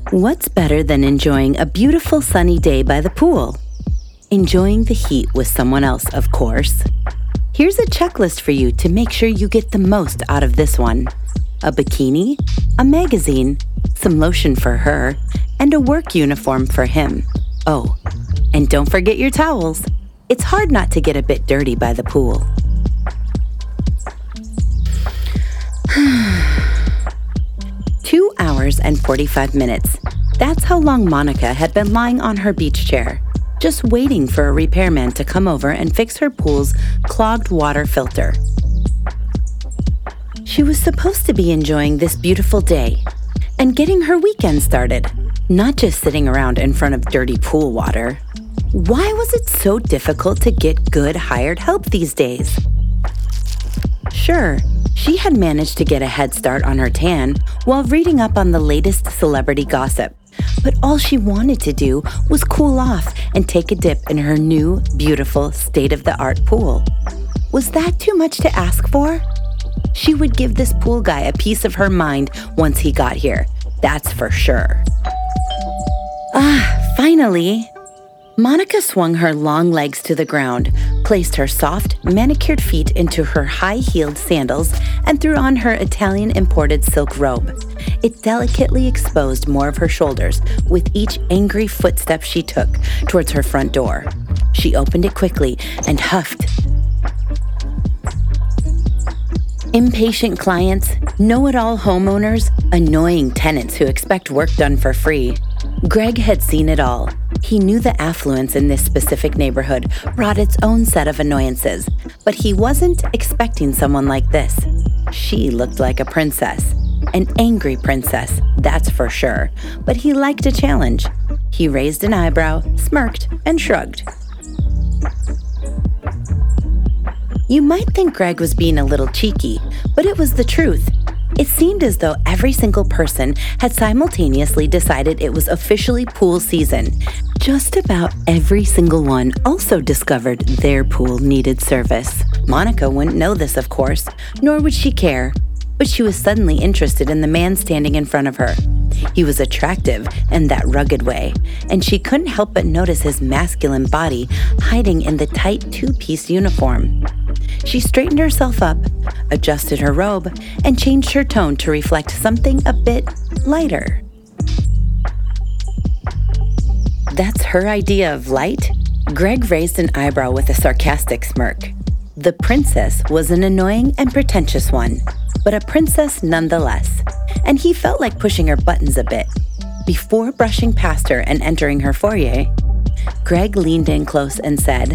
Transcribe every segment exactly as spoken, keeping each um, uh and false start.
What's better than enjoying a beautiful sunny day by the pool? Enjoying the heat with someone else, of course. Here's a checklist for you to make sure you get the most out of this one. A bikini, a magazine, some lotion for her, and a work uniform for him. Oh, and don't forget your towels. It's hard not to get a bit dirty by the pool. Two hours and forty-five minutes. That's how long Monica had been lying on her beach chair, just waiting for a repairman to come over and fix her pool's clogged water filter. She was supposed to be enjoying this beautiful day and getting her weekend started, not just sitting around in front of dirty pool water. Why was it so difficult to get good hired help these days? Sure, she had managed to get a head start on her tan while reading up on the latest celebrity gossip, but all she wanted to do was cool off and take a dip in her new, beautiful, state-of-the-art pool. Was that too much to ask for? She would give this pool guy a piece of her mind once he got here, that's for sure. Ah, finally! Monica swung her long legs to the ground, placed her soft, manicured feet into her high-heeled sandals, and threw on her Italian-imported silk robe. It delicately exposed more of her shoulders with each angry footstep she took towards her front door. She opened it quickly and huffed. Impatient clients, know-it-all homeowners, annoying tenants who expect work done for free. Greg had seen it all. He knew the affluence in this specific neighborhood brought its own set of annoyances, but he wasn't expecting someone like this. She looked like a princess. An angry princess, that's for sure, but he liked a challenge. He raised an eyebrow, smirked, and shrugged. You might think Greg was being a little cheeky, but it was the truth. It seemed as though every single person had simultaneously decided it was officially pool season. Just about every single one also discovered their pool needed service. Monica wouldn't know this, of course, nor would she care, but she was suddenly interested in the man standing in front of her. He was attractive in that rugged way, and she couldn't help but notice his masculine body hiding in the tight two-piece uniform. She straightened herself up, adjusted her robe, and changed her tone to reflect something a bit lighter. That's her idea of light? Greg raised an eyebrow with a sarcastic smirk. The princess was an annoying and pretentious one, but a princess nonetheless, and he felt like pushing her buttons a bit. Before brushing past her and entering her foyer, Greg leaned in close and said,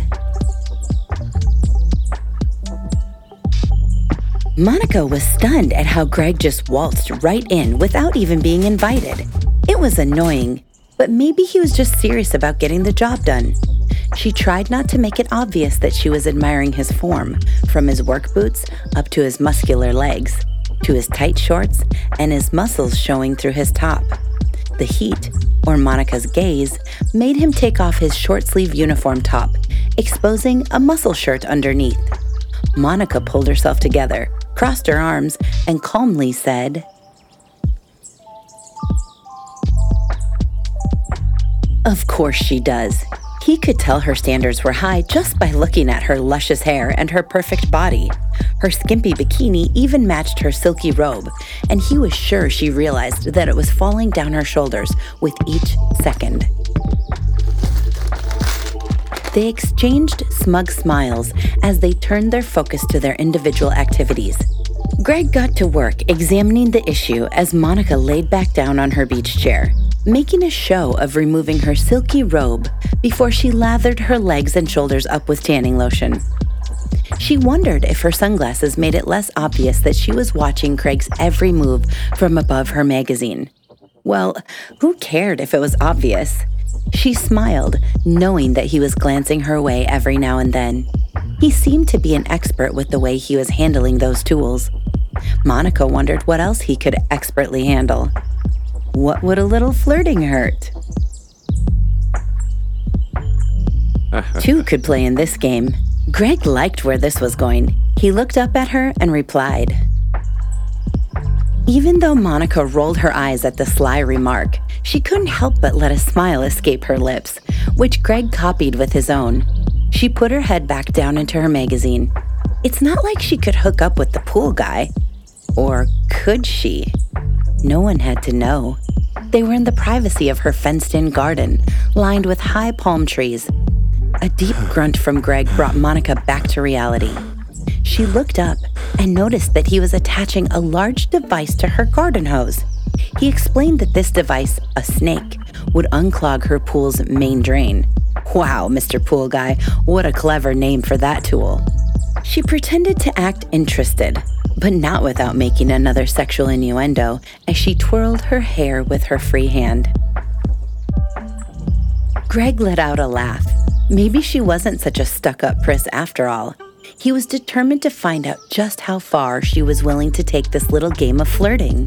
Monica was stunned at how Greg just waltzed right in without even being invited. It was annoying, but maybe he was just serious about getting the job done. She tried not to make it obvious that she was admiring his form, from his work boots up to his muscular legs, to his tight shorts and his muscles showing through his top. The heat, or Monica's gaze, made him take off his short-sleeve uniform top, exposing a muscle shirt underneath. Monica pulled herself together, crossed her arms, and calmly said, Of course she does. He could tell her standards were high just by looking at her luscious hair and her perfect body. Her skimpy bikini even matched her silky robe, and he was sure she realized that it was falling down her shoulders with each second. They exchanged smug smiles as they turned their focus to their individual activities. Greg got to work examining the issue as Monica laid back down on her beach chair, making a show of removing her silky robe before she lathered her legs and shoulders up with tanning lotion. She wondered if her sunglasses made it less obvious that she was watching Craig's every move from above her magazine. Well, who cared if it was obvious? She smiled, knowing that he was glancing her way every now and then. He seemed to be an expert with the way he was handling those tools. Monica wondered what else he could expertly handle. What would a little flirting hurt? Two could play in this game. Greg liked where this was going. He looked up at her and replied. Even though Monica rolled her eyes at the sly remark, She couldn't help but let a smile escape her lips, which Greg copied with his own. She put her head back down into her magazine. It's not like she could hook up with the pool guy. Or could she? No one had to know. They were in the privacy of her fenced-in garden, lined with high palm trees. A deep grunt from Greg brought Monica back to reality. She looked up and noticed that he was attaching a large device to her garden hose. He explained that this device, a snake, would unclog her pool's main drain. Wow, Mister Pool Guy, what a clever name for that tool. She pretended to act interested, but not without making another sexual innuendo as she twirled her hair with her free hand. Greg let out a laugh. Maybe she wasn't such a stuck-up priss after all. He was determined to find out just how far she was willing to take this little game of flirting.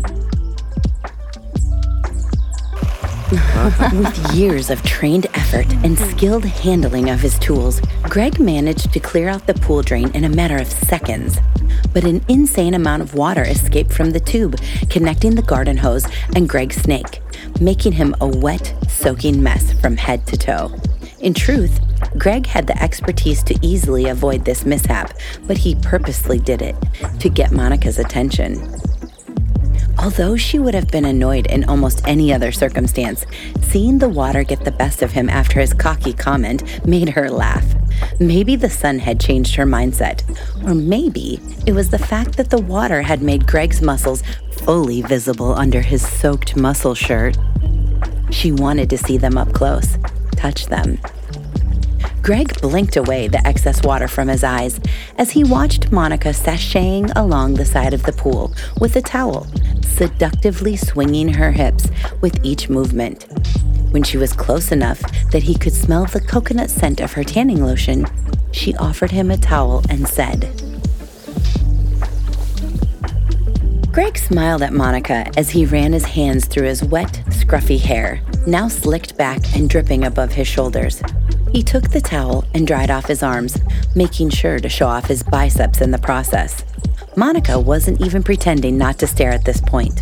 With years of trained effort and skilled handling of his tools, Greg managed to clear out the pool drain in a matter of seconds. But an insane amount of water escaped from the tube, connecting the garden hose and Greg's snake, making him a wet, soaking mess from head to toe. In truth, Greg had the expertise to easily avoid this mishap, but he purposely did it to get Monica's attention. Although she would have been annoyed in almost any other circumstance, seeing the water get the best of him after his cocky comment made her laugh. Maybe the sun had changed her mindset, or maybe it was the fact that the water had made Greg's muscles fully visible under his soaked muscle shirt. She wanted to see them up close, touch them. Greg blinked away the excess water from his eyes as he watched Monica sashaying along the side of the pool with a towel, seductively swinging her hips with each movement. When she was close enough that he could smell the coconut scent of her tanning lotion, she offered him a towel and said, Greg smiled at Monica as he ran his hands through his wet, scruffy hair, now slicked back and dripping above his shoulders. He took the towel and dried off his arms, making sure to show off his biceps in the process. Monica wasn't even pretending not to stare at this point.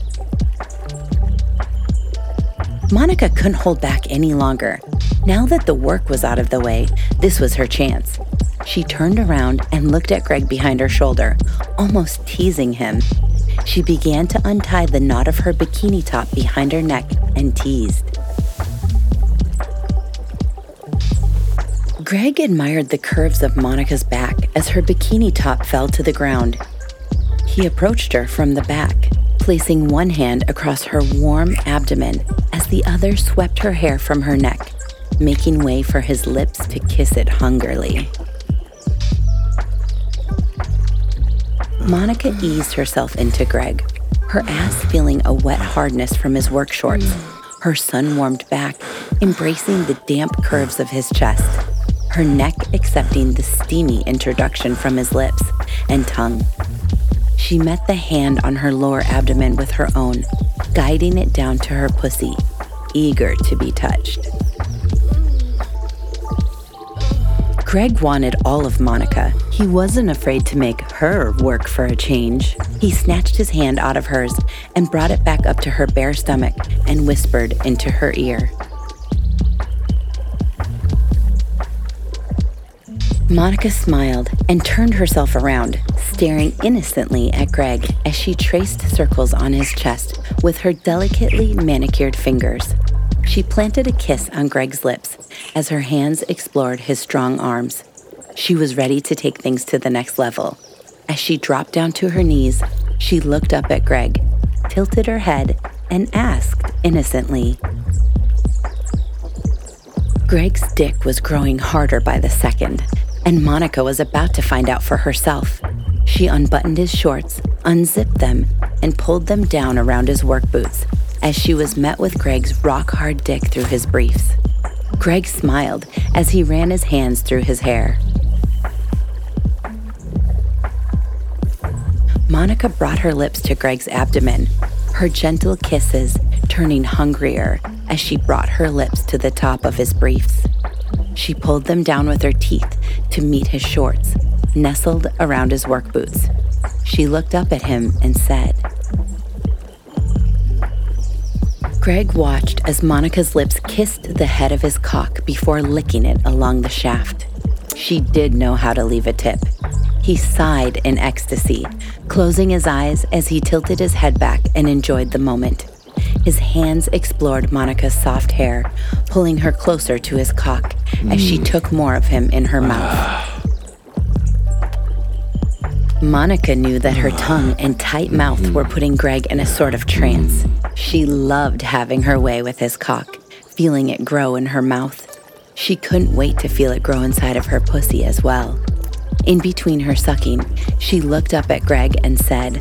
Monica couldn't hold back any longer. Now that the work was out of the way, this was her chance. She turned around and looked at Greg behind her shoulder, almost teasing him. She began to untie the knot of her bikini top behind her neck and teased. Greg admired the curves of Monica's back as her bikini top fell to the ground. He approached her from the back, placing one hand across her warm abdomen as the other swept her hair from her neck, making way for his lips to kiss it hungrily. Monica eased herself into Greg, her ass feeling a wet hardness from his work shorts, her sun-warmed back embracing the damp curves of his chest, her neck accepting the steamy introduction from his lips and tongue. She met the hand on her lower abdomen with her own, guiding it down to her pussy, eager to be touched. Greg wanted all of Monica. He wasn't afraid to make her work for a change. He snatched his hand out of hers and brought it back up to her bare stomach and whispered into her ear. Monica smiled and turned herself around, staring innocently at Greg as she traced circles on his chest with her delicately manicured fingers. She planted a kiss on Greg's lips as her hands explored his strong arms. She was ready to take things to the next level. As she dropped down to her knees, she looked up at Greg, tilted her head, and asked innocently. Greg's dick was growing harder by the second, and Monica was about to find out for herself. She unbuttoned his shorts, unzipped them, and pulled them down around his work boots as she was met with Greg's rock-hard dick through his briefs. Greg smiled as he ran his hands through his hair. Monica brought her lips to Greg's abdomen, her gentle kisses turning hungrier as she brought her lips to the top of his briefs. She pulled them down with her teeth to meet his shorts, nestled around his work boots. She looked up at him and said, Greg watched as Monica's lips kissed the head of his cock before licking it along the shaft. She did know how to leave a tip. He sighed in ecstasy, closing his eyes as he tilted his head back and enjoyed the moment. His hands explored Monica's soft hair, pulling her closer to his cock as she took more of him in her mouth. Monica knew that her tongue and tight mouth were putting Greg in a sort of trance. She loved having her way with his cock, feeling it grow in her mouth. She couldn't wait to feel it grow inside of her pussy as well. In between her sucking, she looked up at Greg and said,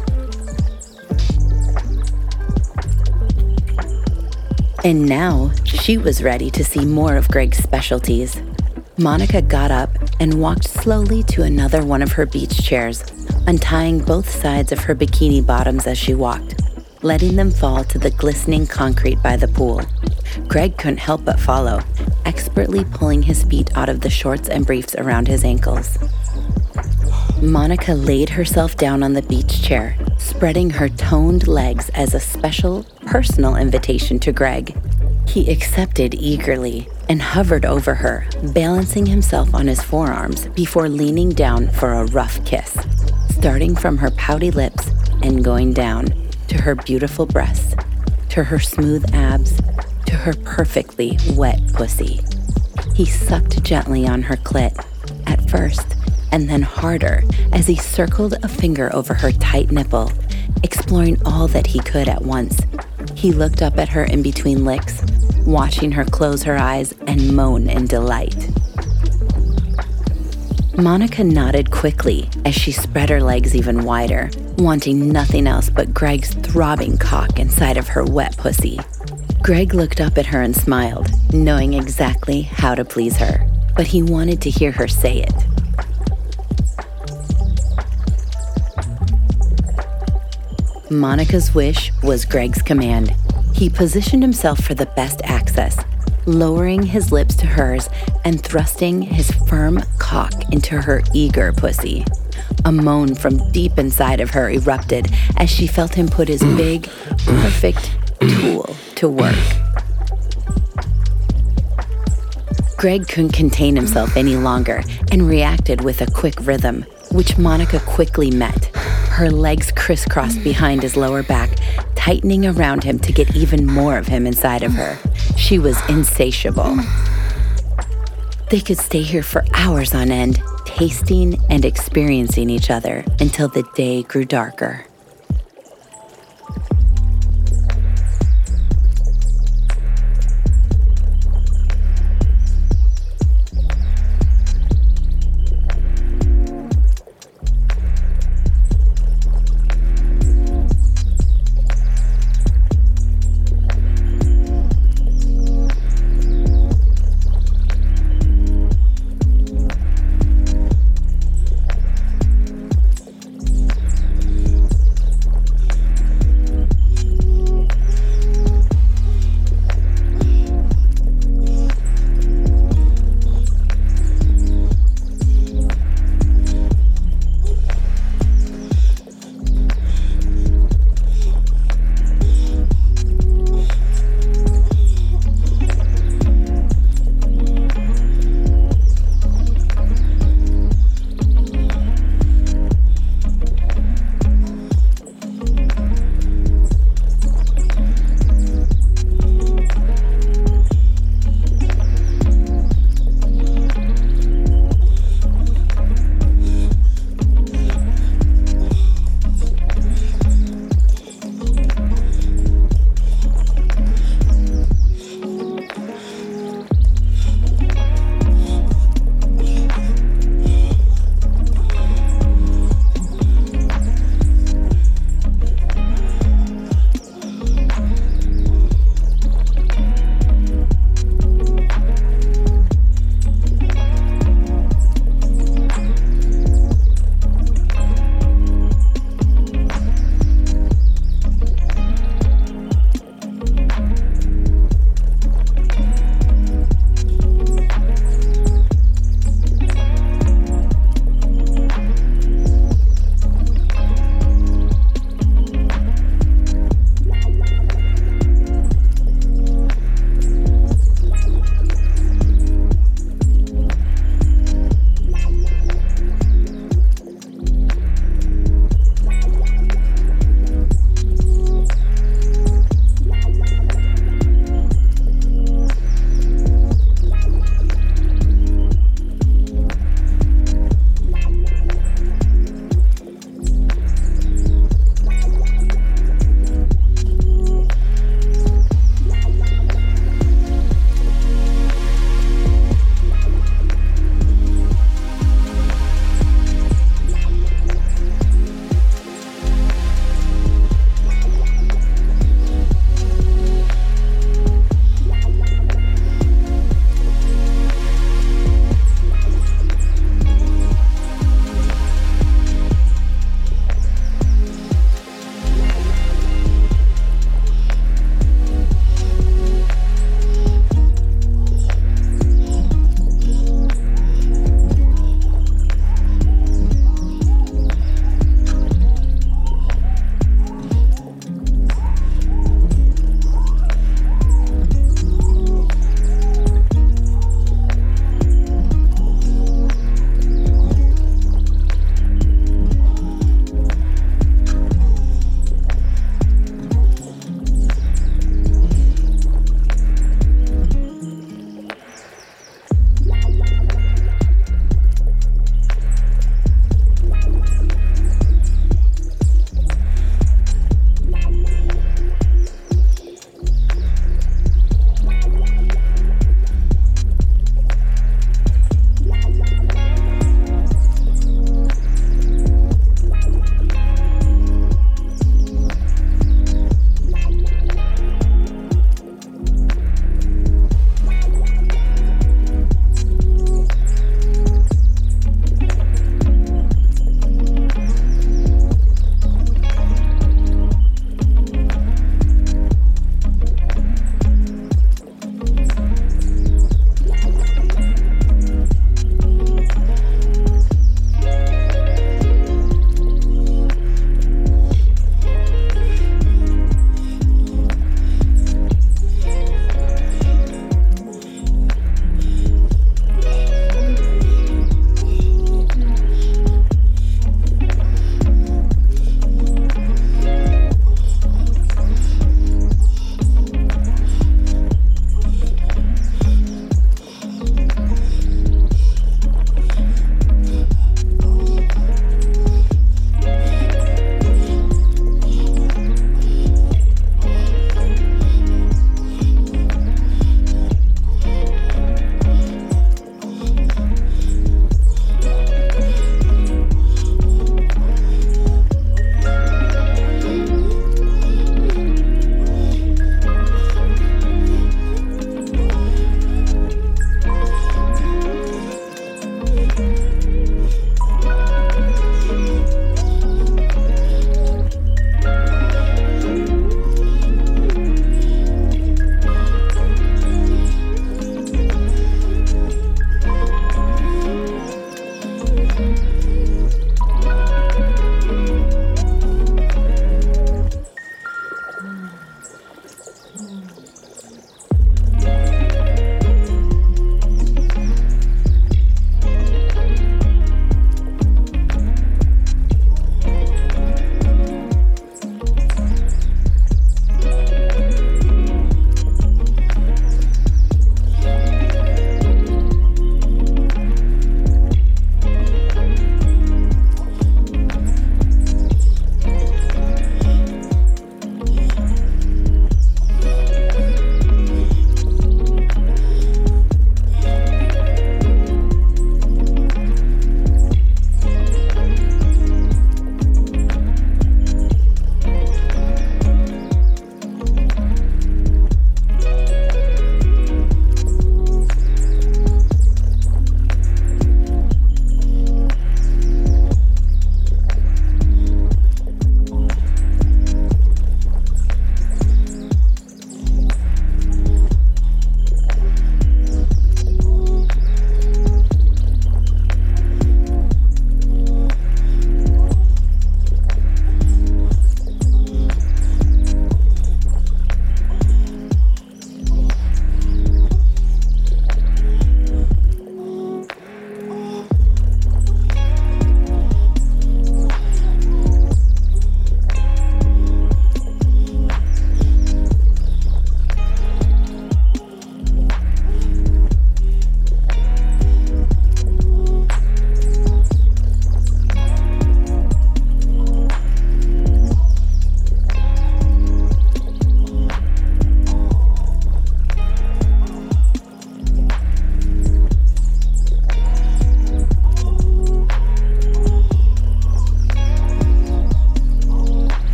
and now she was ready to see more of Greg's specialties. Monica got up and walked slowly to another one of her beach chairs, untying both sides of her bikini bottoms as she walked, letting them fall to the glistening concrete by the pool. Greg couldn't help but follow, expertly pulling his feet out of the shorts and briefs around his ankles. Monica laid herself down on the beach chair, spreading her toned legs as a special, personal invitation to Greg. He accepted eagerly and hovered over her, balancing himself on his forearms before leaning down for a rough kiss, starting from her pouty lips and going down to her beautiful breasts, to her smooth abs, to her perfectly wet pussy. He sucked gently on her clit, at first, and then harder as he circled a finger over her tight nipple, exploring all that he could at once. He looked up at her in between licks, watching her close her eyes and moan in delight. Monica nodded quickly as she spread her legs even wider, wanting nothing else but Greg's throbbing cock inside of her wet pussy. Greg looked up at her and smiled, knowing exactly how to please her, but he wanted to hear her say it. Monica's wish was Greg's command. He positioned himself for the best access, lowering his lips to hers and thrusting his firm cock into her eager pussy. A moan from deep inside of her erupted as she felt him put his big, perfect tool to work. Greg couldn't contain himself any longer and reacted with a quick rhythm, which Monica quickly met. Her legs crisscrossed behind his lower back, tightening around him to get even more of him inside of her. She was insatiable. They could stay here for hours on end, tasting and experiencing each other until the day grew darker.